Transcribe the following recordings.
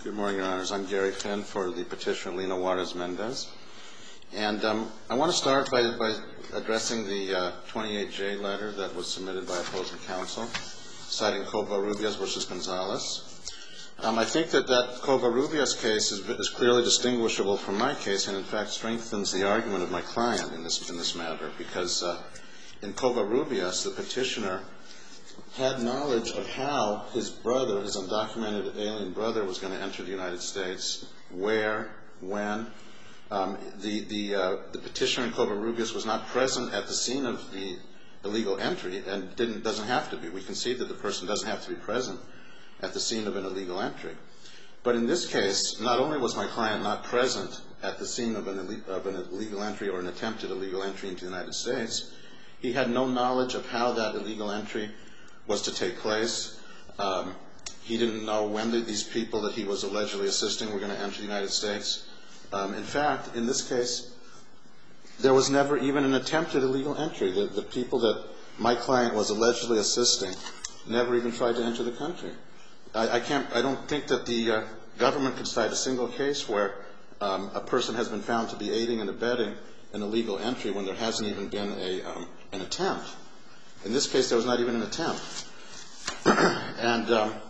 Good morning, Your Honors. I'm Gary Finn for the petitioner Lina Juarez-Mendez. And I want to start by addressing the 28J letter that was submitted by opposing counsel, citing Covarrubias v. Gonzalez. I think that Covarrubias case is clearly distinguishable from my case and, in fact, strengthens the argument of my client in this matter, because in Covarrubias, the petitioner had knowledge of how his brother, his undocumented alien brother, was going to enter the United States, where, when. The petitioner in Covarrubias was not present at the scene of the illegal entry and doesn't have to be. We concede that the person doesn't have to be present at the scene of an illegal entry. But in this case, not only was my client not present at the scene of an illegal entry or an attempted illegal entry into the United States, he had no knowledge of how that illegal entry was to take place. He didn't know when these people that he was allegedly assisting were going to enter the United States. In fact, in this case, there was never even an attempted illegal entry. The people that my client was allegedly assisting never even tried to enter the country. I don't think that the government could cite a single case where a person has been found to be aiding and abetting an illegal entry when there hasn't even been an attempt. In this case, there was not even an attempt. And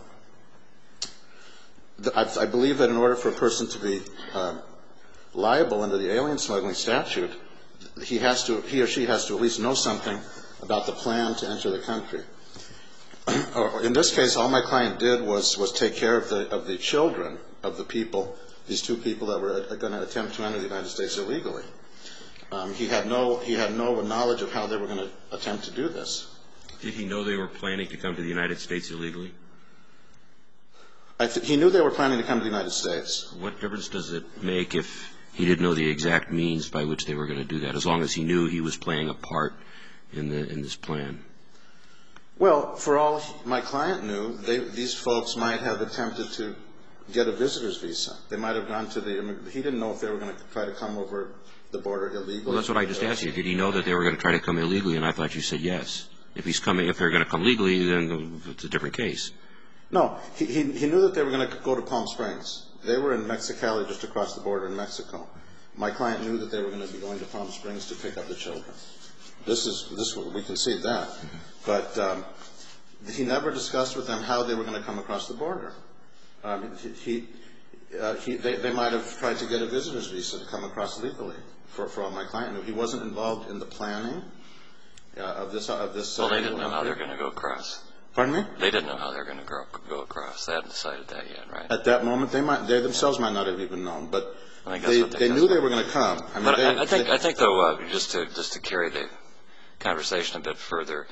I believe that in order for a person to be liable under the alien smuggling statute, he or she has to at least know something about the plan to enter the country. In this case, all my client did was take care of the children of the people, these two people that were going to attempt to enter the United States illegally. He had no knowledge of how they were going to attempt to do this. Did he know they were planning to come to the United States illegally? He knew they were planning to come to the United States. What difference does it make if he didn't know the exact means by which they were going to do that, as long as he knew he was playing a part in this plan? Well, for all my client knew, these folks might have attempted to get a visitor's visa. They might have gone to he didn't know if they were going to try to come over the border illegally. Well, that's what I just asked you. Did he know that they were going to try to come illegally? And I thought you said yes. If they're going to come legally, then it's a different case. No, he knew that they were going to go to Palm Springs. They were in Mexicali, just across the border in Mexico. My client knew that they were going to be going to Palm Springs to pick up the children. We can see that. But he never discussed with them how they were going to come across the border. They might have tried to get a visitor's visa to come across legally, for all my client knew. He wasn't involved in the planning of this. Well, they didn't know how they were going to go across. Pardon me? They didn't know how they were going to go across. They hadn't decided that yet, right? At that moment, they themselves might not have even known, but they knew they were going to come. I think, though, just to carry the conversation a bit further,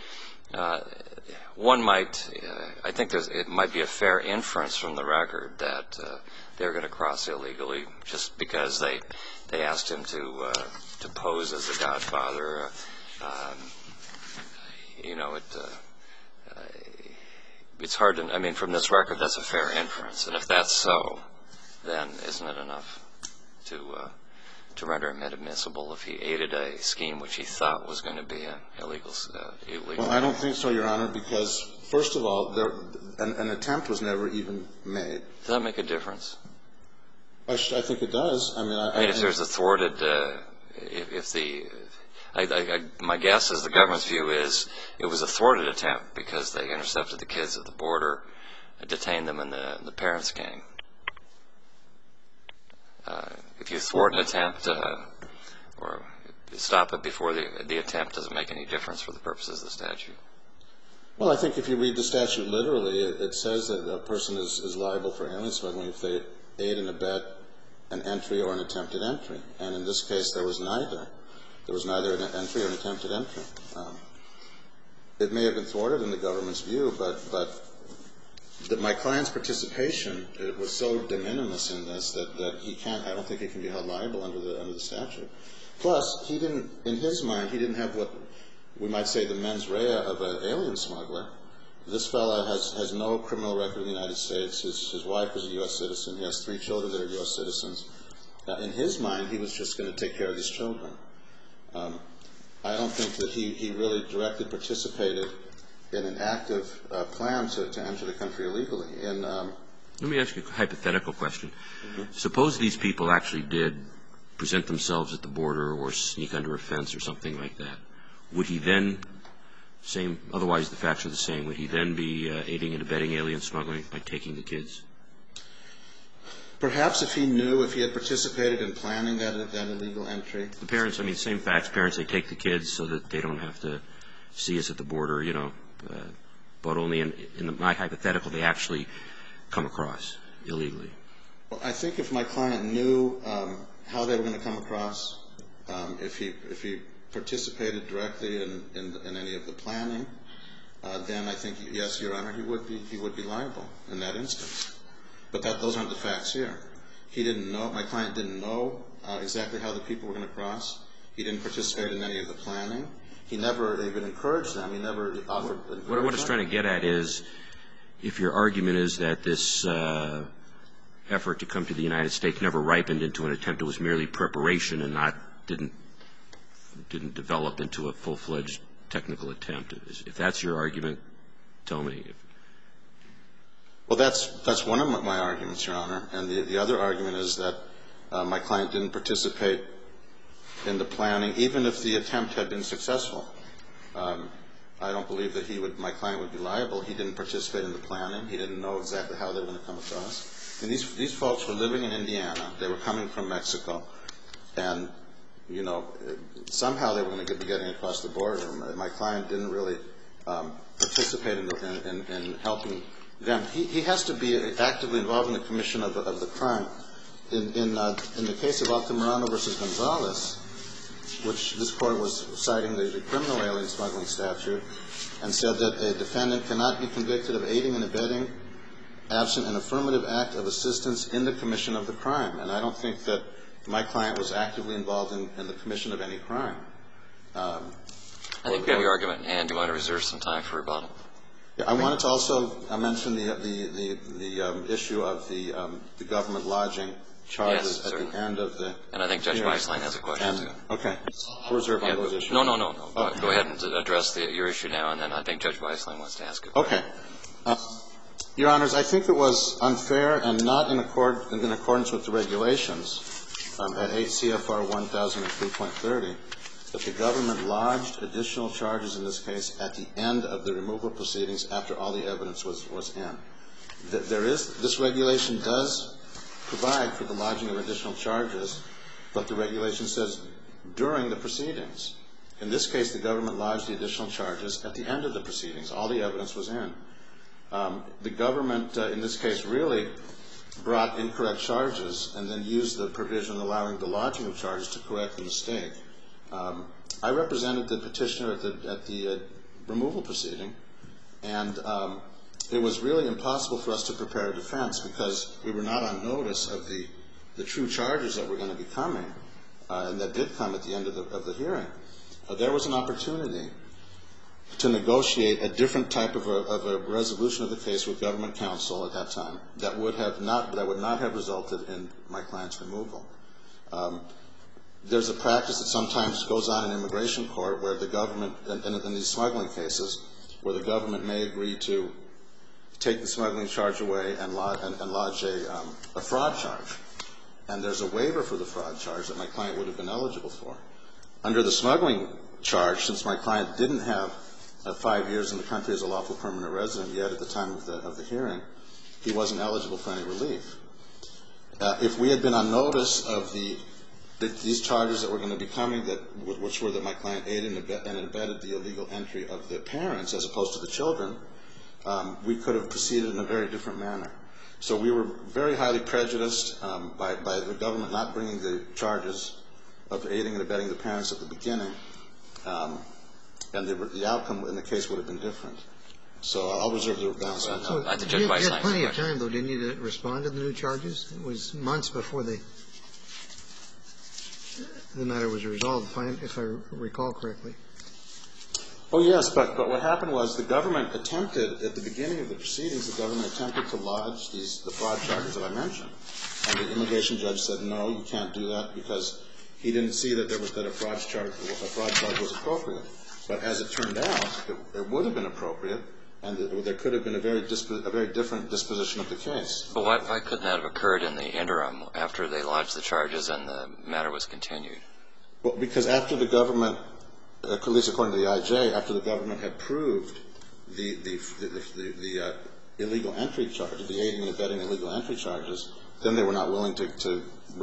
I think it might be a fair inference from the record that they're going to cross illegally just because they asked him to pose as the godfather. It's hard to, from this record, that's a fair inference. And if that's so, then isn't it enough to render him inadmissible if he aided a scheme which he thought was going to be illegal? Well, I don't think so, Your Honor, because, first of all, an attempt was never even made. Does that make a difference? I think it does. If there's a thwarted, my guess is the government's view is it was a thwarted attempt because they intercepted the kids at the border, detained them, and the parents came. If you thwart an attempt or stop it before the attempt, does it make any difference for the purposes of the statute? Well, I think if you read the statute literally, it says that a person is liable for alien smuggling if they aid and abet an entry or an attempted entry. And in this case, there was neither. There was neither an entry or an attempted entry. It may have been thwarted in the government's view, but my client's participation was so de minimis in this that I don't think he can be held liable under the statute. Plus, in his mind, he didn't have what we might say the mens rea of an alien smuggler. This fellow has no criminal record in the United States. His wife is a U.S. citizen. He has 3 children that are U.S. citizens. In his mind, he was just going to take care of these children. I don't think that he really directly participated in an active plan to enter the country illegally. Let me ask you a hypothetical question. Suppose these people actually did present themselves at the border or sneak under a fence or something like that. Would he then, otherwise the facts are the same, would he then be aiding and abetting alien smuggling by taking the kids? Perhaps if he knew, if he had participated in planning that illegal entry. The parents, I mean, same facts. Parents, they take the kids so that they don't have to see us at the border, you know, but only in my hypothetical they actually come across illegally. Well, I think if my client knew how they were going to come across, if he participated directly in any of the planning, then I think, yes, Your Honor, he would be liable in that instance. But those aren't the facts here. He didn't know, my client didn't know exactly how the people were going to cross. He didn't participate in any of the planning. He never even encouraged them. He never offered encouragement. What I was trying to get at is, if your argument is that this effort to come to the United States never ripened into an attempt, it was merely preparation and didn't develop into a full-fledged technical attempt. If that's your argument, tell me. Well, that's one of my arguments, Your Honor. And the other argument is that my client didn't participate in the planning, even if the attempt had been successful. I don't believe that my client would be liable. He didn't participate in the planning. He didn't know exactly how they were going to come across. And these folks were living in Indiana. They were coming from Mexico. And, you know, somehow they were going to be getting across the border. My client didn't really participate in helping them. He has to be actively involved in the commission of the crime. In the case of Altamirano v. Gonzalez, which this court was citing the criminal alien smuggling statute, and said that a defendant cannot be convicted of aiding and abetting absent an affirmative act of assistance in the commission of the crime. And I don't think that my client was actively involved in the commission of any crime. I think we have your argument in hand. Do you want to reserve some time for rebuttal? Yeah, I wanted to also mention the issue of the government lodging charges at the end of the. And I think Judge Weislein has a question too. Okay, I'll reserve on those issues. No. Go ahead and address your issue now, and then I think Judge Weislein wants to ask a question. Okay. Your Honors, I think it was unfair and not in accordance with the regulations at 8 CFR 1003.30 that the government lodged additional charges in this case at the end of the removal proceedings after all the evidence was in. This regulation does provide for the lodging of additional charges, but the regulation says during the proceedings. In this case, the government lodged the additional charges at the end of the proceedings. All the evidence was in. The government, in this case, really brought incorrect charges and then used the provision allowing the lodging of charges to correct the mistake. I represented the petitioner at the removal proceeding, and it was really impossible for us to prepare a defense because we were not on notice of the true charges that were going to be coming, and that did come at the end of the hearing. There was an opportunity to negotiate a different type of a resolution of the case with government counsel at that time that would not have resulted in my client's removal. There's a practice that sometimes goes on in immigration court where the government, in these smuggling cases, where the government may agree to take the smuggling charge away and lodge a fraud charge. And there's a waiver for the fraud charge that my client would have been eligible for. Under the smuggling charge, since my client didn't have 5 years in the country as a lawful permanent resident yet at the time of the hearing, he wasn't eligible for any relief. If we had been on notice of these charges that were going to be coming, which were that my client aided and abetted the illegal entry of the parents as opposed to the children, we could have proceeded in a very different manner. So we were very highly prejudiced by the government not bringing the charges of aiding and abetting the parents at the beginning, and the outcome in the case would have been different. So I'll reserve the balance on that. So you had plenty of time, though, didn't you, to respond to the new charges? It was months before the matter was resolved, if I recall correctly. Oh, yes, but what happened was the government attempted, at the beginning of the proceedings, the government attempted to lodge the fraud charges that I mentioned. And the immigration judge said, no, you can't do that because he didn't see that a fraud charge was appropriate. But as it turned out, it would have been appropriate, and there could have been a very different disposition of the case. But why couldn't that have occurred in the interim after they lodged the charges and the matter was continued? Well, because after the government, at least according to the IJ, after the government had proved the illegal entry charges, the aiding and abetting illegal entry charges, then they were not willing to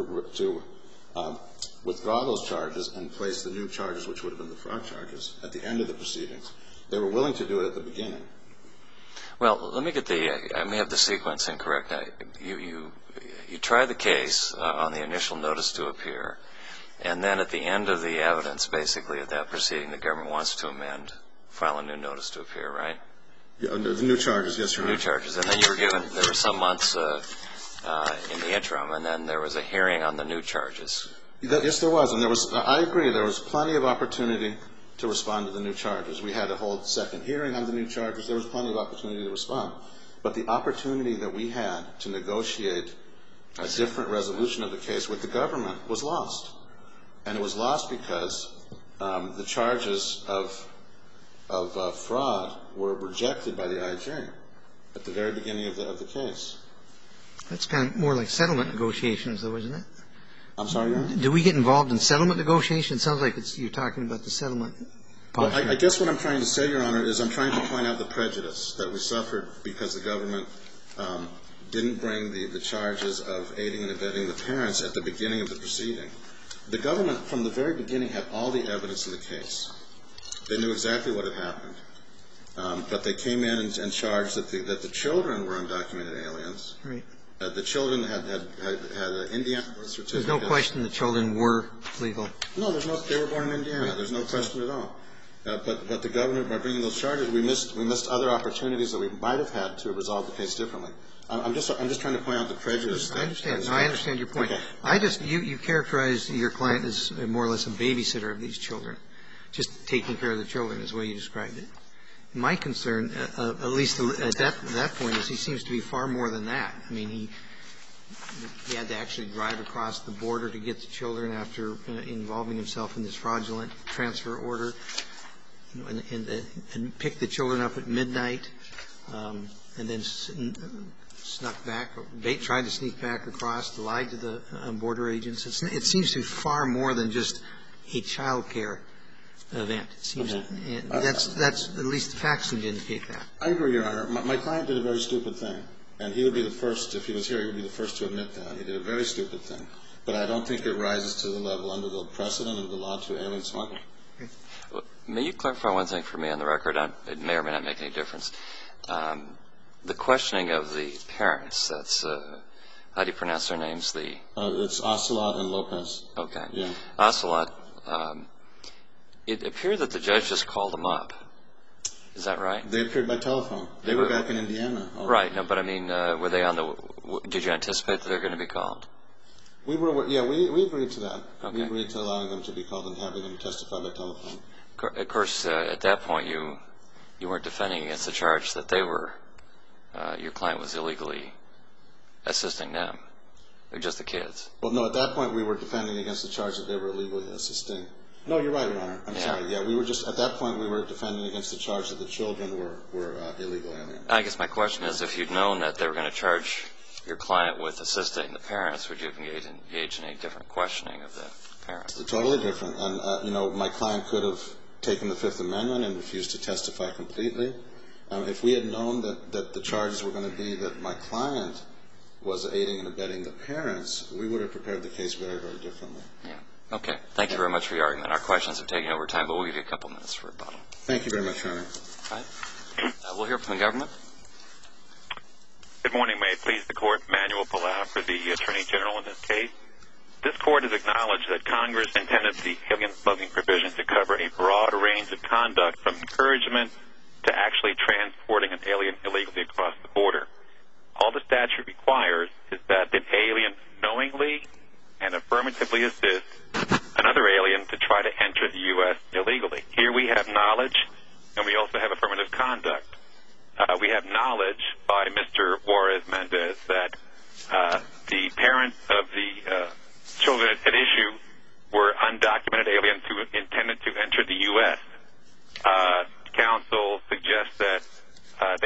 withdraw those charges and place the new charges, which would have been the fraud charges, at the end of the proceedings. They were willing to do it at the beginning. Well, let me get I may have the sequence incorrect. You try the case on the initial notice to appear, and then at the end of the evidence, basically, at that proceeding, the government wants to amend, file a new notice to appear, right? Yeah, the new charges, yes, Your Honor. New charges. And then there were some months in the interim, and then there was a hearing on the new charges. Yes, there was. And I agree, there was plenty of opportunity to respond to the new charges. We had a whole second hearing on the new charges. There was plenty of opportunity to respond. But the opportunity that we had to negotiate a different resolution of the case with the government was lost. And it was lost because the charges of fraud were rejected by the IJ at the very beginning of the case. That's kind of more like settlement negotiations, though, isn't it? I'm sorry, Your Honor? Do we get involved in settlement negotiations? It sounds like you're talking about the settlement posture. Well, I guess what I'm trying to say, Your Honor, is I'm trying to point out the prejudice that we suffered because the government didn't bring the charges of aiding and abetting the parents at the beginning of the proceeding. The government, from the very beginning, had all the evidence in the case. They knew exactly what had happened. But they came in and charged that the children were undocumented aliens. Right. The children had an Indiana birth certificate. There's no question the children were legal. No, they were born in Indiana. There's no question at all. But the government, by bringing those charges, we missed other opportunities that we might have had to resolve the case differently. I'm just trying to point out the prejudice. I understand. No, I understand your point. Okay. You characterize your client as more or less a babysitter of these children, just taking care of the children is the way you described it. My concern, at least at that point, is he seems to be far more than that. I mean, he had to actually drive across the border to get the children after involving himself in this fraudulent transfer order, and pick the children up at midnight, and then snuck back, tried to sneak back across, lied to the border agents. It seems to be far more than just a child care event. It seems that's at least the facts seem to indicate that. I agree, Your Honor. My client did a very stupid thing, and he would be the first, if he was here, he would be the first to admit that. He did a very stupid thing. But I don't think it rises to the level under the precedent of the law to alien smuggling. May you clarify one thing for me on the record? It may or may not make any difference. The questioning of the parents, that's, how do you pronounce their names? It's Ocelot and Lopez. Okay. Yeah. Ocelot, it appeared that the judge just called them up. Is that right? They appeared by telephone. They were back in Indiana. Right. No, but I mean, were they did you anticipate that they were going to be called? We agreed to that. Okay. We agreed to allowing them to be called and having them testify by telephone. Of course, at that point, you weren't defending against the charge that your client was illegally assisting them. They're just the kids. Well, no, at that point, we were defending against the charge that they were illegally assisting. No, you're right, Your Honor. I'm sorry. Yeah, at that point, we were defending against the charge that the children were illegal aliens. I guess my question is, if you'd known that they were going to charge your client with assisting the parents, would you have engaged in a different questioning of the parents? It's totally different. And, my client could have taken the Fifth Amendment and refused to testify completely. If we had known that the charges were going to be that my client was aiding and abetting the parents, we would have prepared the case very, very differently. Yeah. Okay. Thank you very much for your argument. Our questions have taken over time, but we'll give you a couple minutes for rebuttal. Thank you very much, Your Honor. All right. We'll hear from the government. Good morning. May it please the Court. Manuel Palau for the Attorney General in this case. This Court has acknowledged that Congress intended the alien smuggling provision to cover a broad range of conduct from encouragement to actually transporting an alien illegally across the border. All the statute requires is that an alien knowingly and affirmatively assist another alien to try to enter the U.S. illegally. Here we have knowledge, and we also have affirmative conduct. We have knowledge by Mr. Juarez-Mendez that the parents of the children at issue were undocumented aliens who intended to enter the U.S. Counsel suggests that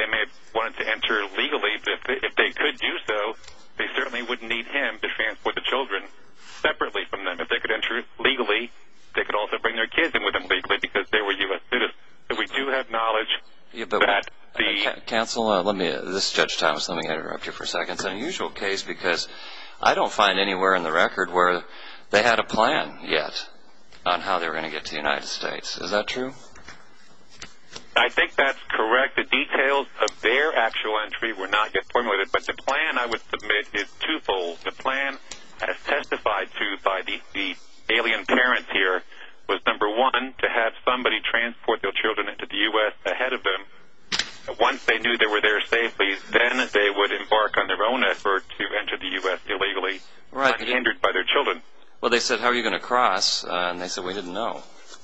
Counsel, this is Judge Thomas, let me interrupt you for a second. It's an unusual case because I don't find anywhere in the record where they had a plan yet on how they were going to get to the United States. Is that true? I think that's correct. The details of their actual entry were not yet formulated, but the plan I would submit is twofold. The plan, as testified to by the alien parents here, was number one, to have somebody transport their children into the U.S. ahead of them. Once they knew they were there safely, then they would embark on their own effort to enter the U.S. illegally, unhindered by their children. Well, they said, how are you going to cross? And they said, we didn't know.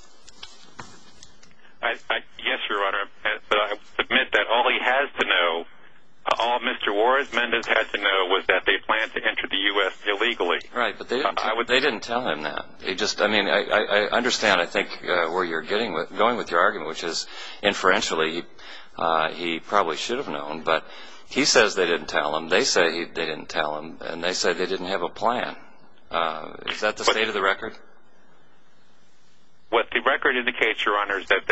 Yes, Your Honor, but I submit that all he has to know, all Mr. Juarez-Mendez had to know was that they planned to enter the U.S. illegally. Right, but they didn't tell him that. I understand, I think, where you're going with your argument, which is inferentially he probably should have known, but he says they didn't tell him. They say they didn't tell him, and they say they didn't have a plan. Is that the state of the record? What the record indicates, Your Honor, is that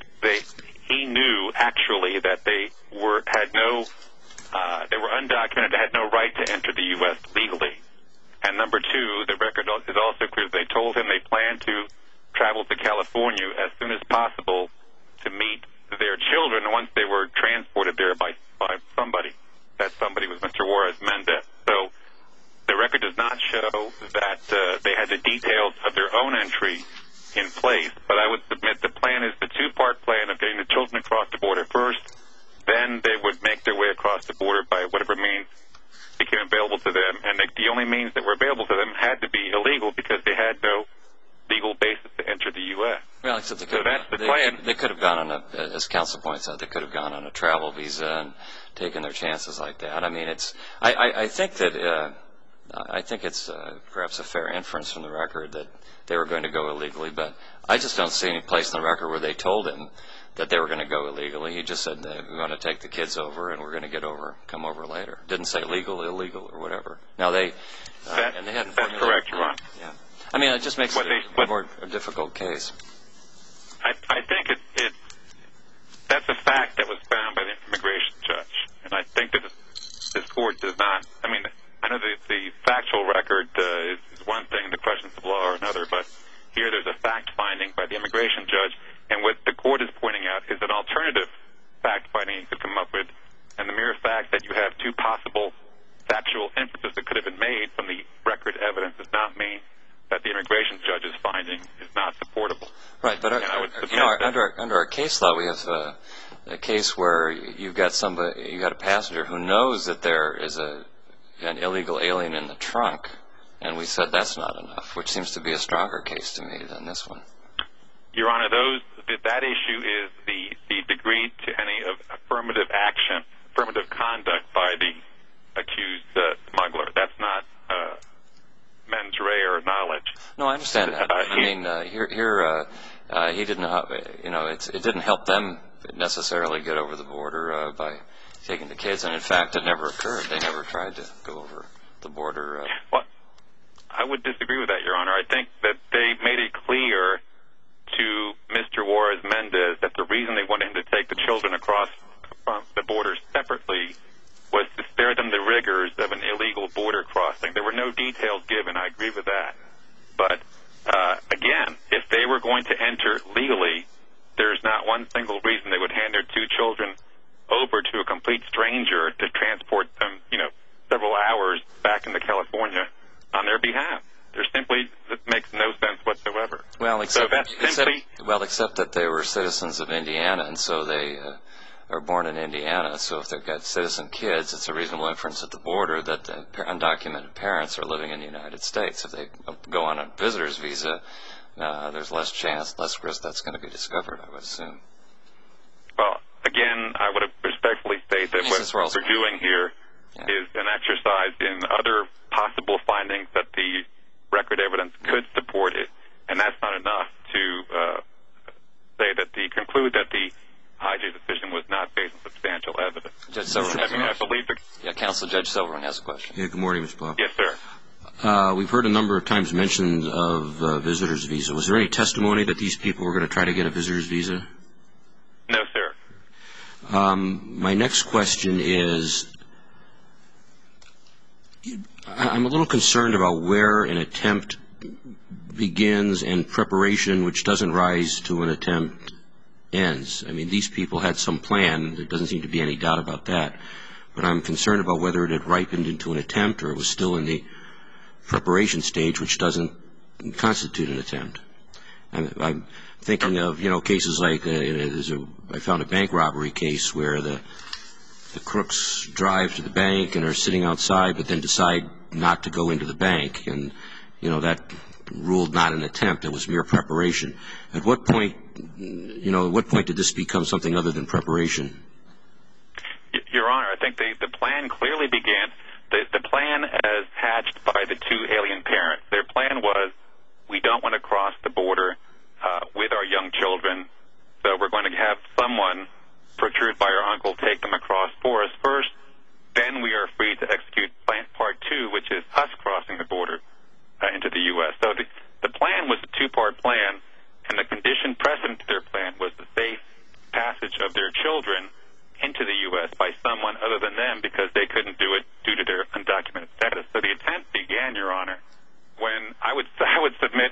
he knew actually that they were undocumented, they had no right to enter the U.S. legally. And number two, the record is also clear that they told him they planned to travel to California as soon as possible to meet their children once they were transported there by somebody. That somebody was Mr. Juarez-Mendez. So the record does not show that they had the details of their own entry in place, but I would submit the plan is the two-part plan of getting the children across the border first, then they would make their way across the border by whatever means became available to them, and the only means that were available to them had to be illegal because they had no legal basis to enter the U.S. Well, except so that's the plan. They could have gone on as counsel points out, they could have gone on a travel visa and taken their chances like that. I mean, I think it's perhaps a fair inference from the record that they were going to go illegally, but I just don't see any place in the record where they told him that they were going to go illegally. He just said that we're going to take the kids over and we're going to come over later. Didn't say legal, illegal, or whatever. Now and they hadn't. That's correct, Ron. Yeah. I mean, it just makes it a more difficult case. I think that's a fact that was found by the immigration judge, and I think that this court does not. I mean, I know the factual record is one thing, the questions of law are another, but here there's a fact finding by the immigration judge, and what the court is pointing out is an alternative fact finding you could come up with, and the mere fact that you have two possible factual inferences that could have been made from the record evidence does not mean that the immigration judge's finding is not supportable. Right, but under our case law, we have a case where you've got a passenger who knows that there is an illegal alien in the trunk, and we said that's not enough, which seems to be a stronger case to me than this one. Your Honor, that issue is the degree to any of affirmative action, affirmative conduct by the accused smuggler. That's not mens rea or knowledge. No, I understand that. I mean, he didn't. It didn't help them necessarily get over the border by taking the kids, and in fact, it never occurred. They never tried to go over the border. Well, I would disagree with that, Your Honor. I think that they made it clear to Mr. Juarez-Mendez that the reason they wanted him to take the children across the border separately was to spare them the rigors of an illegal border crossing. There were no details given. I agree with that. But, again, if they were going to enter legally, there's not one single reason they would hand their two children over to a complete stranger to transport them, several hours back into California on their behalf. That makes no sense whatsoever. Well, except that they were citizens of Indiana, and so they are born in Indiana. So if they've got citizen kids, it's a reasonable inference at the border that the undocumented parents are living in the United States. If they go on a visitor's visa, there's less risk that's going to be discovered, I would assume. Well, again, I would respectfully state that what we're doing here is an exercise in other possible findings that the record evidence could support it, and that's not enough to conclude that the IJ's decision was not based on substantial evidence. Judge Silverman. I believe Counsel Judge Silverman has a question. Yeah, good morning, Mr. Bob. Yes, sir. We've heard a number of times mention of visitor's visa. Was there any testimony that these people were going to try to get a visitor's visa? No, sir. My next question is, I'm a little concerned about where an attempt begins and preparation, which doesn't rise to an attempt, ends. I mean, these people had some plan. There doesn't seem to be any doubt about that. But I'm concerned about whether it had ripened into an attempt or it was still in the preparation stage, which doesn't constitute an attempt. I'm thinking of, cases like I found a bank robbery case where the crooks drive to the bank and are sitting outside but then decide not to go into the bank. And, that ruled not an attempt. It was mere preparation. At what point did this become something other than preparation? Your Honor, I think the plan clearly began, the plan as hatched by the two alien parents. Their plan was, we don't want to cross the border with our young children, so we're going to have someone procured by our uncle take them across for us first. Then we are free to execute plan part 2, which is us crossing the border into the U.S. So the plan was a two-part plan, and the condition precedent to their plan was the safe passage of their children into the U.S. by someone other than them because they couldn't do it due to their undocumented status. So the attempt began, Your Honor, when I would submit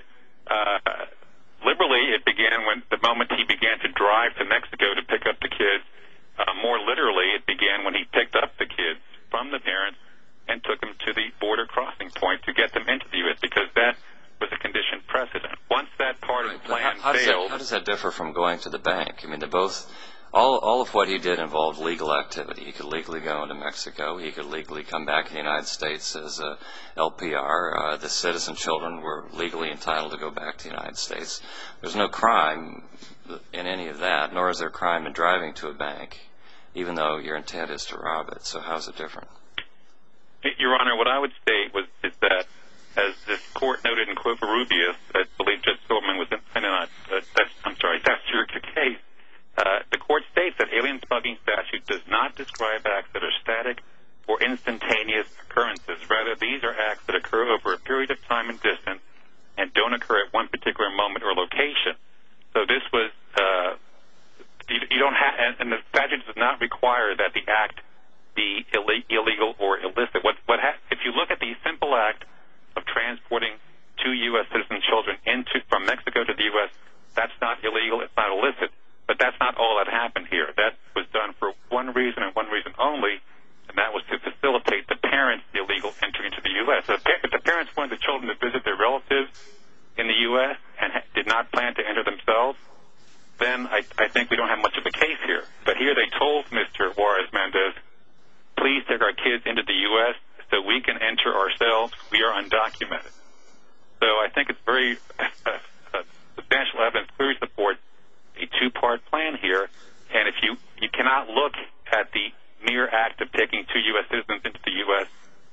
liberally, it began when the moment he began to drive to Mexico to pick up the kids. More literally, it began when he picked up the kids from the parents and took them to the border crossing point to get them into the U.S. because that was a condition precedent. Once that part of the plan failed... How does that differ from going to the bank? I mean, all of what he did involved legal activity. He could legally go into Mexico. He could legally come back to the United States as a LPR. The citizen children were legally entitled to go back to the United States. There's no crime in any of that, nor is there crime in driving to a bank, even though your intent is to rob it. So how is it different? Your Honor, what I would state is that, as this court noted in Covarrubias, I believe Judge Silverman was that's your case. The court states that alien smuggling statute does not describe acts that are static or instantaneous occurrences. Rather, these are acts that occur over a period of time and distance and don't occur at one particular moment or location. So this was, you don't have, and the statute does not require that the act be illegal or illicit. If you look at the simple act of transporting two U.S. citizen children from Mexico to the U.S., that's not illegal, it's not illicit. But that's not all that happened here. That was done for one reason and one reason only, and that was to facilitate the parents' illegal entry into the U.S. So if the parents wanted the children to visit their relatives in the U.S. and did not plan to enter themselves, then I think we don't have much of a case here. But here they told Mr. Juarez-Mendez, please take our kids into the U.S. so we can enter ourselves. We are undocumented. So I think it's very substantial evidence clearly supports a two-part plan here, and if you cannot look at the mere act of taking two U.S. citizens into the U.S.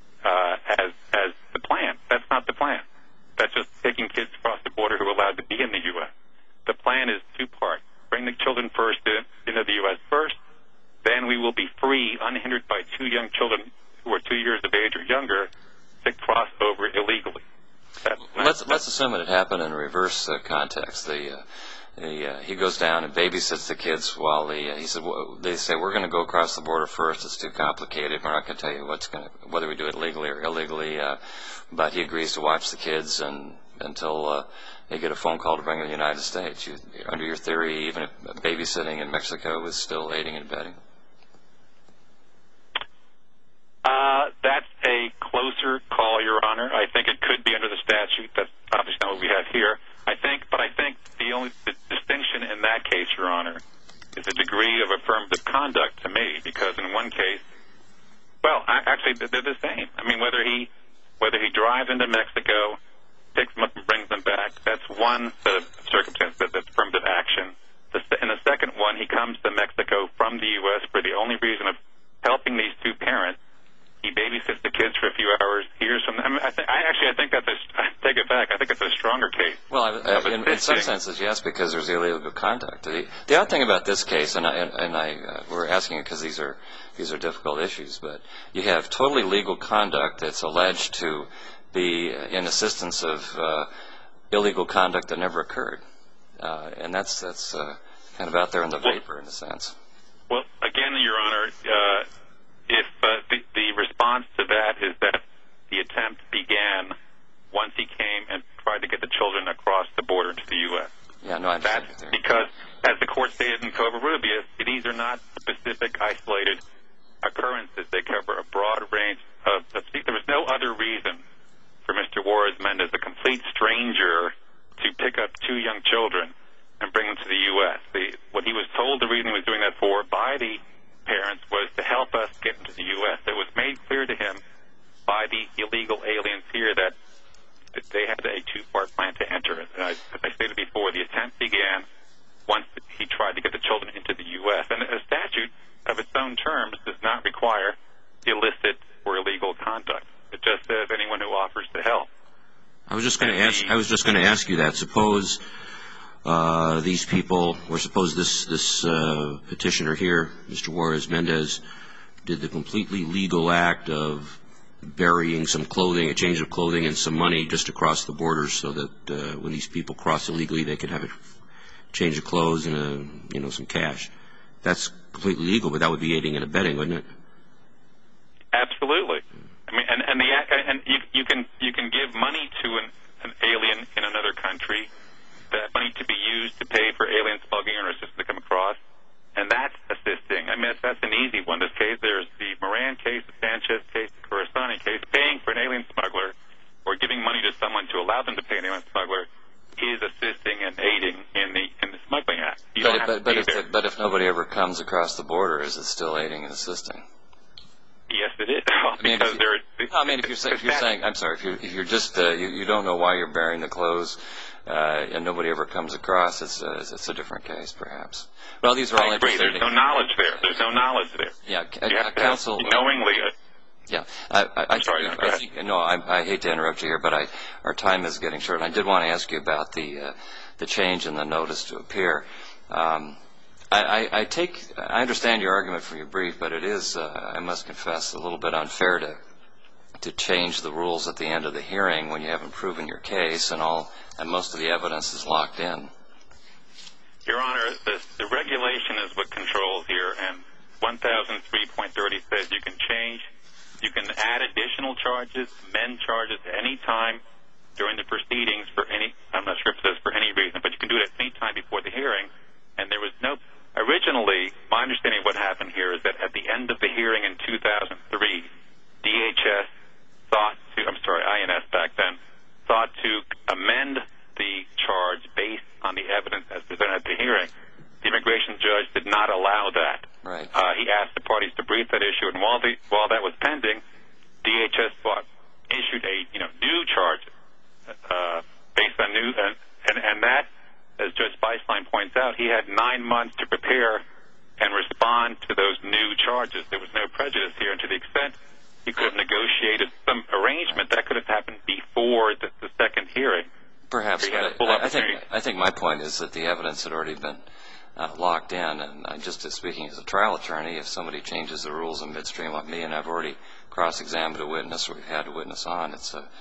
As the plan. That's not the plan. That's just taking kids across the border who are allowed to be in the U.S. The plan is two-part. Bring the children first into the U.S. first, then we will be free, unhindered by two young children who are 2 years of age or younger, to cross over illegally. Let's assume it happened in reverse context. He goes down and babysits the kids while they say, we're going to go across the border first. It's too complicated. We're not going to tell you whether we do it legally or illegally. But he agrees to watch the kids until they get a phone call to bring them to the United States. Under your theory, even if babysitting in Mexico is still aiding and abetting? That's a closer call, Your Honor. I think it could be under the statute. That's obviously not what we have here. I think the distinction in that case, Your Honor, is a degree of affirmative conduct to me, because in one case, actually they're the same. I mean, whether he drives into Mexico, picks them up and brings them back, that's one set of circumstances that's affirmative action. In the second one, he comes to Mexico from the U.S. for the only reason of helping these two parents. He babysits the kids for a few hours, hears from them. I think that's I take it back. I think it's a stronger case. Well, in some senses, yes, because there's illegal conduct. The odd thing about this case, we're asking it because these are difficult issues, but you have totally legal conduct that's alleged to be in assistance of illegal conduct that never occurred, and that's kind of out there in the vapor in a sense. Well, again, Your Honor, if the response to that is that the attempt began once he came and tried to get the children across the border to the U.S. Yeah, no, I understand. That's because, as the court stated in Covarrubias, these are not specific, isolated occurrences. They cover a broad range of – there was no other reason for Mr. Juarez-Mendez, a complete stranger, to pick up two young children and bring them to the U.S. What he was told the reason he was doing that for by the parents was to help us get into the U.S. It was made clear to him by the illegal aliens here that they had a two-part plan to enter. And as I stated before, the attempt began once he tried to get the children into the U.S. And a statute of its own terms does not require illicit or illegal conduct. It just says anyone who offers to help. I was just going to ask you that. Suppose these people, or suppose this petitioner here, Mr. Juarez-Mendez, did the completely legal act of burying some clothing, a change of clothing and some money just across the border so that when these people cross illegally they could have a change of clothes and some cash. That's completely legal, but that would be aiding and abetting, wouldn't it? Absolutely. I mean, and you can give money to an alien in another country, that money to be used to pay for alien smuggling or assistance to come across, and that's assisting. I mean, that's an easy one. This case, there's the Moran case, the Sanchez case, the Corazani case. Paying for an alien smuggler or giving money to someone to allow them to pay an alien smuggler is assisting and aiding in the smuggling act. But if nobody ever comes across the border, is it still aiding and assisting? Yes, it is. If you're saying, I'm sorry, if you're just you don't know why you're burying the clothes, and nobody ever comes across, it's a different case, perhaps. Well, these are all interesting. There's no knowledge there. Yeah, counsel knowingly. Yeah, I'm sorry. I hate to interrupt you here, but our time is getting short. And I did want to ask you about the change in the notice to appear. I understand your argument from your brief, but it is, I must confess, a little bit unfair to change the rules at the end of the hearing when you haven't proven your case and most of the evidence is locked in. Your Honor, the regulation is what controls here, and 1003.30 says you can add additional charges, amend charges at any time during the proceedings I'm not sure if it says for any reason, but you can do it at any time before the hearing. And there was originally, my understanding of what happened here is that at the end of the hearing in 2003, INS back then, sought to amend the charge based on the evidence as presented at the hearing. The immigration judge did not allow that. Right. He asked the parties to brief that issue, and while that was pending, DHS issued a new charge based on new and that, as Judge Beislein points out, he had 9 months to prepare and respond to those new charges. There was no prejudice here, and to the extent he could have negotiated some arrangement, that could have happened before the second hearing. Perhaps, but I think my point is that the evidence had already been locked in, and just speaking as a trial attorney, if somebody changes the rules in midstream like me, and I've already cross-examined a witness or we've had a witness on, it's a,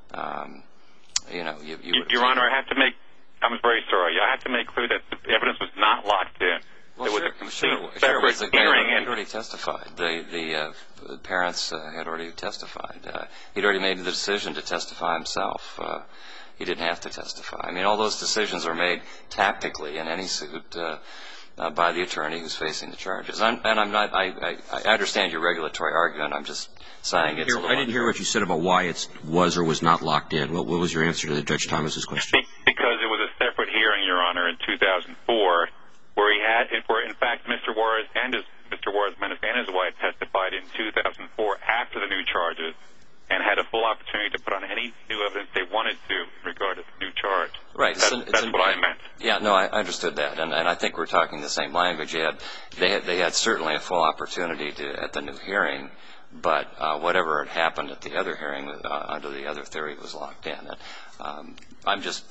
you would Your Honor, I'm very sorry. I have to make clear that the evidence was not locked in. Well, it was a complete separate hearing. He'd already testified. The parents had already testified. He'd already made the decision to testify himself. He didn't have to testify. I mean, all those decisions are made tactically in any suit by the attorney who's facing the charges. I understand your regulatory argument. I'm just saying it's a little I didn't hear what you said about why it was or was not locked in. What was your answer to Judge Thomas's question? Because it was a separate hearing, Your Honor, in 2004, where in fact Mr. Juarez-Mendez and his wife testified in 2004 after the new charges and had a full opportunity to put on any new evidence they wanted to in regard to the new charge. Right. That's what I meant. Yeah, no, I understood that, and I think we're talking the same language. They had certainly a full opportunity at the new hearing, but whatever had happened at the other hearing under the other theory was locked in. I'm just,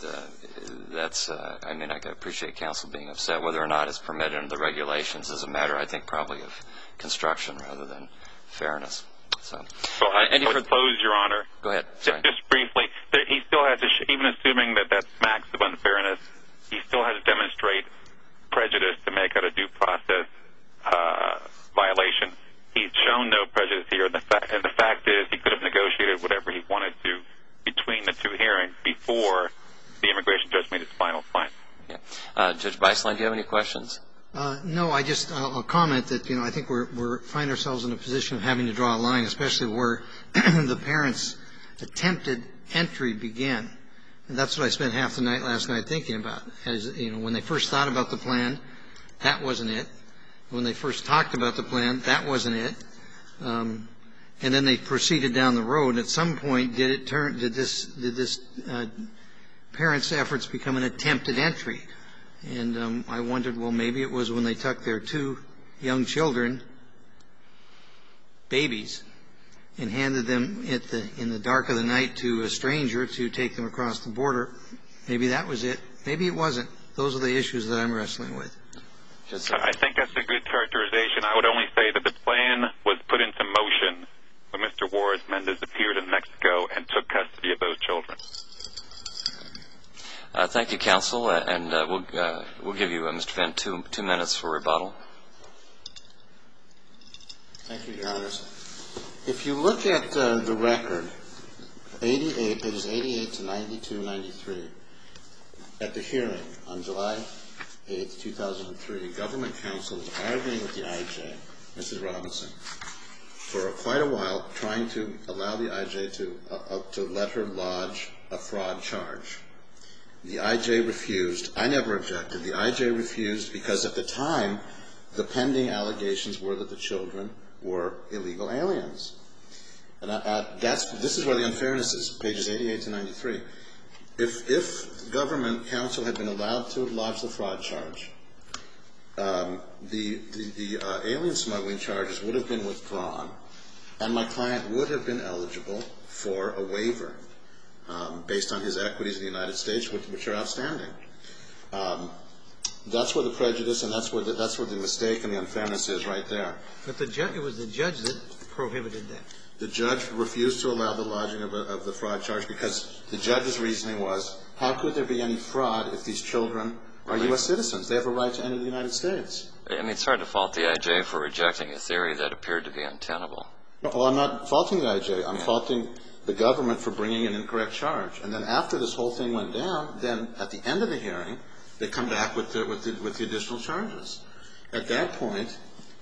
I mean, I appreciate counsel being upset. Whether or not it's permitted under the regulations is a matter, I think, probably of construction rather than fairness. So I would close, Your Honor. Go ahead. Just briefly, he still has to, even assuming that smacks of unfairness, he still has to demonstrate prejudice to make out a due process the two hearings before the immigration judge made his final finding. Yeah. Judge Beislein, do you have any questions? No, I'll comment that, I think we're find ourselves in a position of having to draw a line, especially where the parents' attempted entry began. And that's what I spent half the night last night thinking about. As when they first thought about the plan, that wasn't it. When they first talked about the plan, that wasn't it. And then they proceeded down the road. At some point, did this parents' efforts become an attempted entry? And I wondered, well, maybe it was when they took their two young children, babies, and handed them in the dark of the night to a stranger to take them across the border. Maybe that was it. Maybe it wasn't. Those are the issues that I'm wrestling with. I think that's a good characterization. I would only say that the plan was put into motion when Mr. Juarez Mendez appeared in Mexico and took custody of those children. Thank you, counsel, and we'll give you, Mr. Fenn, two minutes for rebuttal. Thank you, Your Honors. If you look at the record, pages 88 to 92, 93, at the hearing on July 8, 2003, government counsel was arguing with the IJ, Mrs. Robinson, for quite a while, trying to allow the IJ to let her lodge a fraud charge. The IJ refused. I never objected. The IJ refused because at the time, the pending allegations were that the children were illegal aliens. And this is where the unfairness is, pages 88 to 93. If government counsel had been allowed to lodge the fraud charge, the alien smuggling charges would have been withdrawn, and my client would have been eligible for a waiver based on his equities in the United States, which are outstanding. That's where the prejudice and that's where the mistake and the unfairness is right there. But it was the judge that prohibited that. The judge refused to allow the lodging of the fraud charge because the judge's reasoning was, how could there be any fraud if these children are U.S. citizens? They have a right to enter the United States. I mean, it's hard to fault the IJ for rejecting a theory that appeared to be untenable. Well, I'm not faulting the IJ. I'm faulting the government for bringing an incorrect charge. And then after this whole thing went down, then at the end of the hearing, they come back with the additional charges. At that point,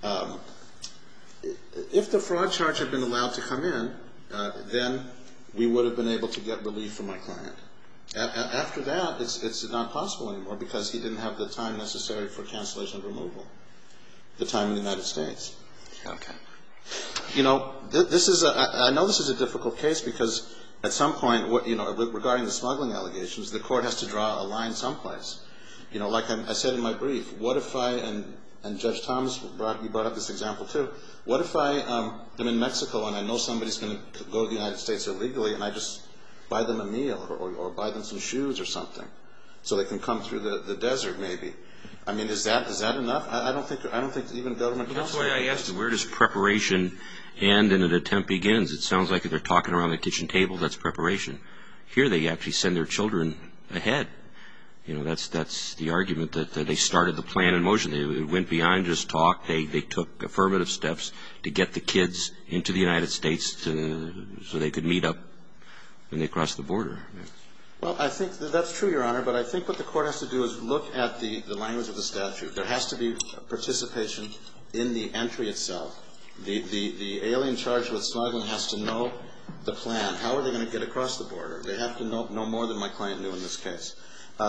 if the fraud charge had been allowed to come in, then we would have been able to get relief from my client. After that, it's not possible anymore because he didn't have the time necessary for cancellation of removal, the time in the United States. Okay. I know this is a difficult case because at some point, regarding the smuggling allegations, the court has to draw a line someplace. Like I said in my brief, what if and Judge Thomas brought up this example too. What if I am in Mexico and I know somebody's going to go to the United States illegally and I just buy them a meal or buy them some shoes or something so they can come through the desert maybe? I mean, is that enough? I don't think even government counsel. That's why I asked you, where does preparation end and an attempt begins? It sounds like if they're talking around the kitchen table, that's preparation. Here they actually send their children ahead. That's the argument that they started the plan in motion. It went beyond just talk. They took affirmative steps to get the kids into the United States so they could meet up when they crossed the border. Well, I think that's true, Your Honor, but I think what the court has to do is look at the language of the statute. There has to be participation in the entry itself. The alien charged with smuggling has to know the plan. How are they going to get across the border? They have to know more than my client knew in this case.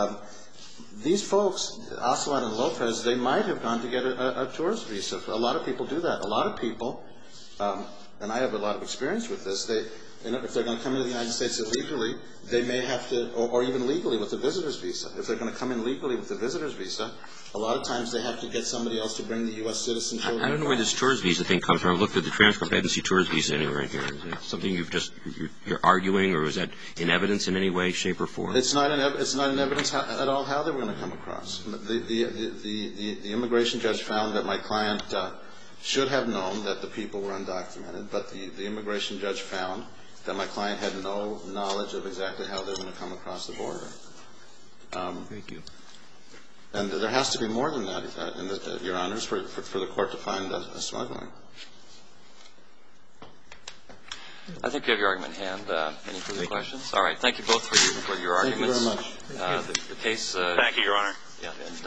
These folks, Ocelot and Lopez, they might have gone to get a tourist visa. A lot of people do that. A lot of people, and I have a lot of experience with this, if they're going to come into the United States illegally, they may have to, or even legally with a visitor's visa. If they're going to come in legally with a visitor's visa, a lot of times they have to get somebody else to bring the U.S. citizen children. I don't know where this tourist visa thing comes from. I looked at the transcript. I didn't see tourist visa anywhere in here. Is that something you're arguing, or is that in evidence in any way, shape, or form? It's not in evidence at all how they were going to come across. The immigration judge found that my client should have known that the people were undocumented, but the immigration judge found that my client had no knowledge of exactly how they were going to come across the border. Thank you. And there has to be more than that, Your Honors, for the court to find a smuggling. I think you have your argument in hand. Any further questions? All right. Thank you both for your arguments. Thank you very much. The case. Thank you, Your Honor. Yeah, and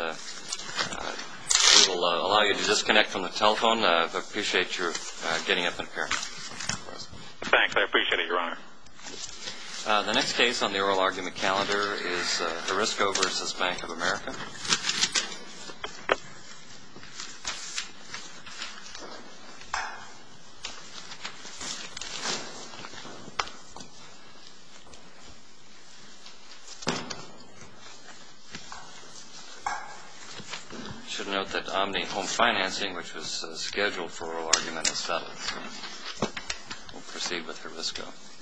we will allow you to disconnect from the telephone. I appreciate your getting up and appearing. Thanks. I appreciate it, Your Honor. The next case on the oral argument calendar is Harisco versus Bank of America. Should note that Omni Home Financing, which was scheduled for oral argument, is settled. So we'll proceed with Harisco.